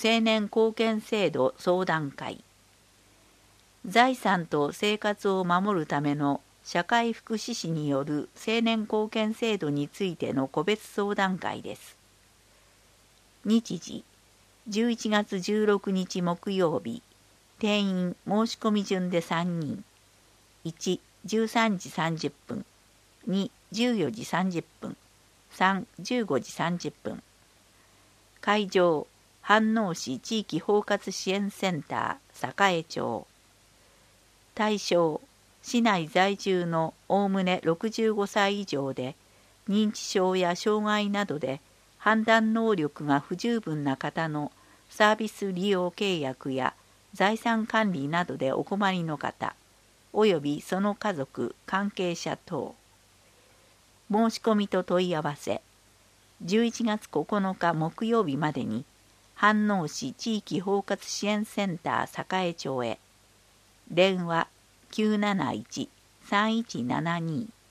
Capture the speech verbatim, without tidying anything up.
青年貢献制度相談会。財産と生活を守るための社会福祉士による青年貢献制度についての個別相談会です。日時じゅういちがつじゅうろくにち木曜日。定員申し込み順でさんにん。いち、じゅうさんじさんじゅっぷん。に、じゅうよじさんじゅっぷん。さん、じゅうごじさんじゅっぷん。会場飯能市地域包括支援センター栄町。対象市内在住のおおむねろくじゅうごさい以上で認知症や障害などで判断能力が不十分な方のサービス利用契約や財産管理などでお困りの方およびその家族関係者等。申し込みと問い合わせじゅういちがつここのか木曜日までに飯能市地域包括支援センター栄町へ。電話 きゅうなないち さんいちななに